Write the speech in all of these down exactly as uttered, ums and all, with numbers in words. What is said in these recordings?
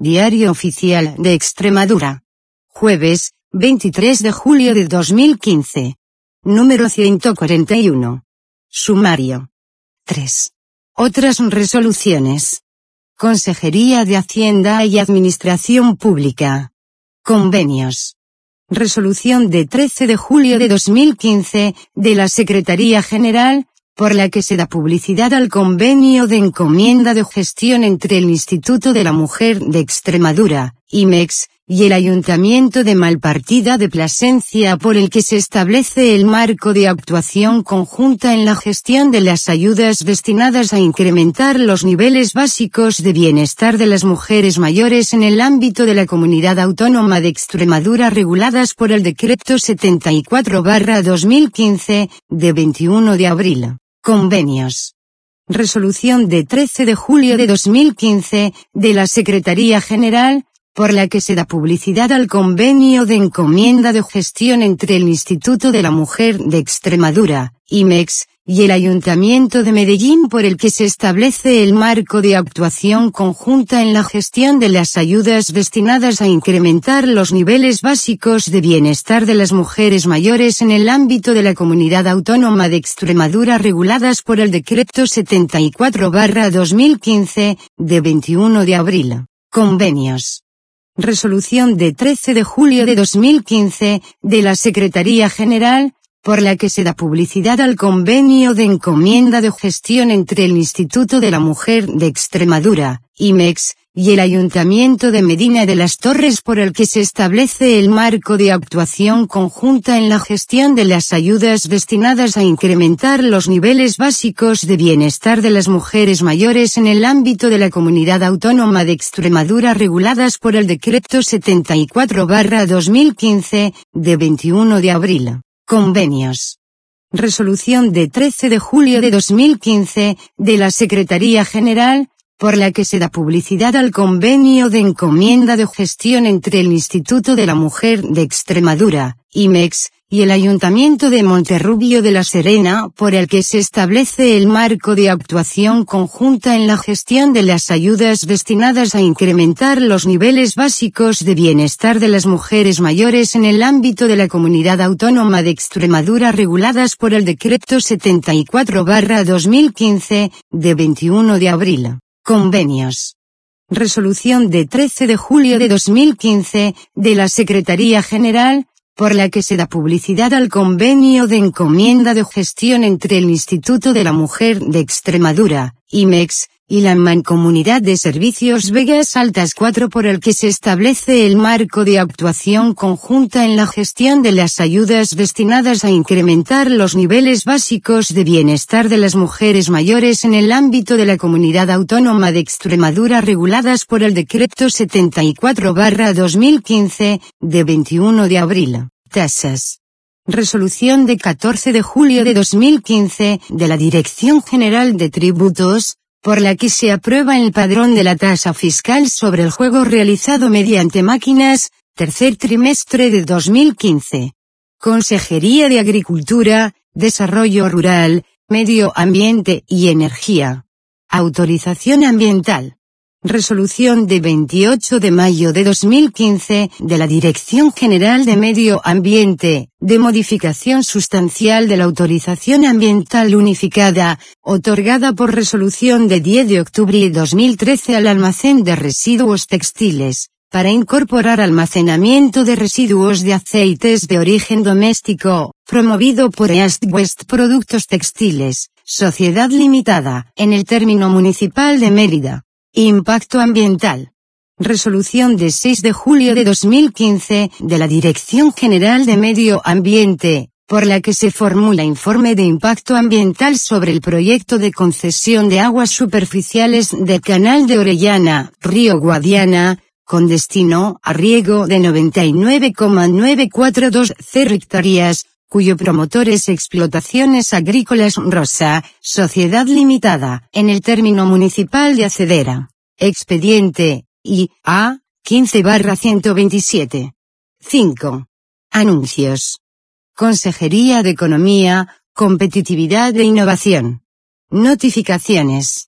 Diario Oficial de Extremadura. Jueves, veintitrés de julio de dos mil quince. Número ciento cuarenta y uno. Sumario. tres. Otras resoluciones. Consejería de Hacienda y Administración Pública. Convenios. Resolución de trece de julio de dos mil quince, de la Secretaría General, por la que se da publicidad al convenio de encomienda de gestión entre el Instituto de la Mujer de Extremadura, I M E X, y el Ayuntamiento de Malpartida de Plasencia, por el que se establece el marco de actuación conjunta en la gestión de las ayudas destinadas a incrementar los niveles básicos de bienestar de las mujeres mayores en el ámbito de la Comunidad Autónoma de Extremadura, reguladas por el Decreto setenta y cuatro barra dos mil quince, de veintiuno de abril. Convenios. Resolución de trece de julio de dos mil quince, de la Secretaría General, por la que se da publicidad al convenio de encomienda de gestión entre el Instituto de la Mujer de Extremadura, I M E X, y el Ayuntamiento de Medellín, por el que se establece el marco de actuación conjunta en la gestión de las ayudas destinadas a incrementar los niveles básicos de bienestar de las mujeres mayores en el ámbito de la Comunidad Autónoma de Extremadura, reguladas por el Decreto setenta y cuatro barra dos mil quince, de veintiuno de abril. Convenios. Resolución de trece de julio de dos mil quince, de la Secretaría General, por la que se da publicidad al convenio de encomienda de gestión entre el Instituto de la Mujer de Extremadura, I M E X, y el Ayuntamiento de Medina de las Torres, por el que se establece el marco de actuación conjunta en la gestión de las ayudas destinadas a incrementar los niveles básicos de bienestar de las mujeres mayores en el ámbito de la Comunidad Autónoma de Extremadura, reguladas por el Decreto setenta y cuatro barra dos mil quince, de veintiuno de abril. Convenios. Resolución de trece de julio de dos mil quince, de la Secretaría General, por la que se da publicidad al convenio de encomienda de gestión entre el Instituto de la Mujer de Extremadura, I M E X, y el Ayuntamiento de Monterrubio de la Serena, por el que se establece el marco de actuación conjunta en la gestión de las ayudas destinadas a incrementar los niveles básicos de bienestar de las mujeres mayores en el ámbito de la Comunidad Autónoma de Extremadura, reguladas por el Decreto setenta y cuatro barra dos mil quince, de veintiuno de abril. Convenios. Resolución de trece de julio de dos mil quince, de la Secretaría General, por la que se da publicidad al convenio de encomienda de gestión entre el Instituto de la Mujer de Extremadura, I M E X, y la Mancomunidad de Servicios Vegas Altas cuatro, por el que se establece el marco de actuación conjunta en la gestión de las ayudas destinadas a incrementar los niveles básicos de bienestar de las mujeres mayores en el ámbito de la Comunidad Autónoma de Extremadura, reguladas por el Decreto setenta y cuatro barra dos mil quince, de veintiuno de abril. Tasas. Resolución de catorce de julio de dos mil quince, de la Dirección General de Tributos, por la que se aprueba el padrón de la tasa fiscal sobre el juego realizado mediante máquinas, tercer trimestre de dos mil quince. Consejería de Agricultura, Desarrollo Rural, Medio Ambiente y Energía. Autorización ambiental. Resolución de veintiocho de mayo de dos mil quince, de la Dirección General de Medio Ambiente, de modificación sustancial de la autorización ambiental unificada, otorgada por resolución de diez de octubre de dos mil trece al almacén de residuos textiles, para incorporar almacenamiento de residuos de aceites de origen doméstico, promovido por East West Productos Textiles, Sociedad Limitada, en el término municipal de Mérida. Impacto ambiental. Resolución de seis de julio de dos mil quince, de la Dirección General de Medio Ambiente, por la que se formula informe de impacto ambiental sobre el proyecto de concesión de aguas superficiales del Canal de Orellana, Río Guadiana, con destino a riego de noventa y nueve coma novecientos cuarenta y dos hectáreas, cuyo promotor es Explotaciones Agrícolas Rosa, Sociedad Limitada, en el término municipal de Acedera. Expediente, I A, quince barra ciento veintisiete. cinco. Anuncios. Consejería de Economía, Competitividad e Innovación. Notificaciones.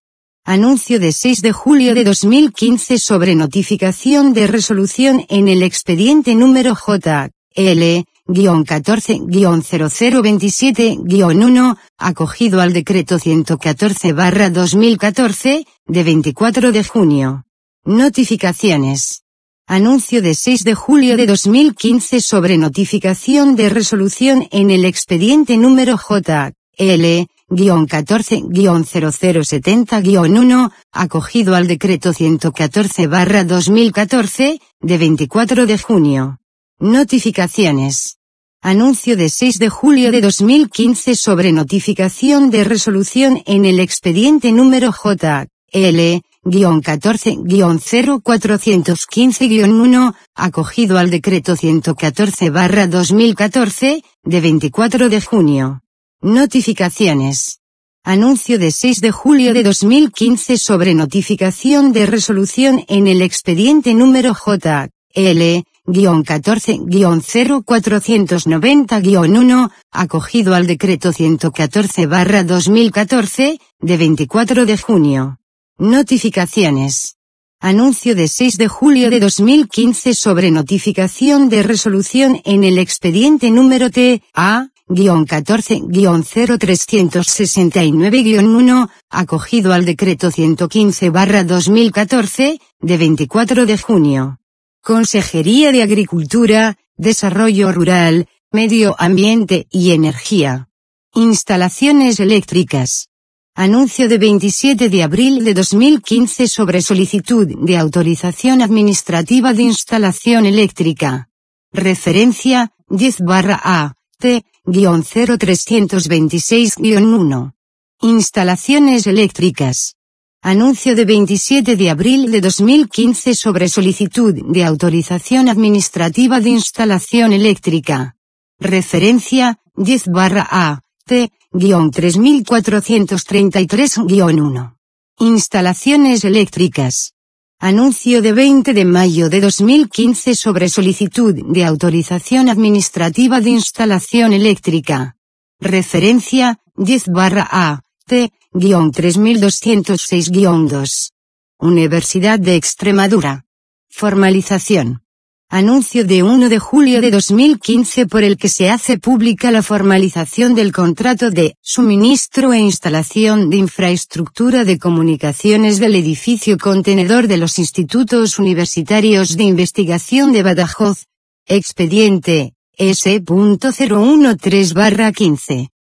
Anuncio de seis de julio de dos mil quince sobre notificación de resolución en el expediente número J L catorce cero cero veintisiete uno, acogido al decreto ciento catorce barra dos mil catorce, de veinticuatro de junio. Notificaciones. Anuncio de seis de julio de dos mil quince sobre notificación de resolución en el expediente número J L catorce cero cero setenta uno, acogido al decreto ciento catorce barra dos mil catorce, de veinticuatro de junio. Notificaciones. Anuncio de seis de julio de dos mil quince sobre notificación de resolución en el expediente número J L catorce cero cuatrocientos quince uno, acogido al decreto ciento catorce barra dos mil catorce, de veinticuatro de junio. Notificaciones. Anuncio de seis de julio de dos mil quince sobre notificación de resolución en el expediente número J L catorce cero cuatrocientos noventa uno, acogido al decreto ciento catorce barra dos mil catorce, de veinticuatro de junio. Notificaciones. Anuncio de seis de julio de dos mil quince sobre notificación de resolución en el expediente número T A catorce cero trescientos sesenta y nueve uno, acogido al decreto ciento quince barra dos mil catorce, de veinticuatro de junio. Consejería de Agricultura, Desarrollo Rural, Medio Ambiente y Energía. Instalaciones eléctricas. Anuncio de veintisiete de abril de dos mil quince sobre solicitud de autorización administrativa de instalación eléctrica. Referencia, diez barra A, T, cero trescientos veintiséis uno. Instalaciones eléctricas. Anuncio de veintisiete de abril de dos mil quince sobre solicitud de autorización administrativa de instalación eléctrica. Referencia, diez barra A, T, tres mil cuatrocientos treinta y tres uno. Instalaciones eléctricas. Anuncio de veinte de mayo de dos mil quince sobre solicitud de autorización administrativa de instalación eléctrica. Referencia, diez barra A, T, tres mil doscientos seis dos. Universidad de Extremadura. Formalización. Anuncio de uno de julio de dos mil quince por el que se hace pública la formalización del contrato de suministro e instalación de infraestructura de comunicaciones del edificio contenedor de los Institutos Universitarios de Investigación de Badajoz. Expediente S cero uno tres barra quince.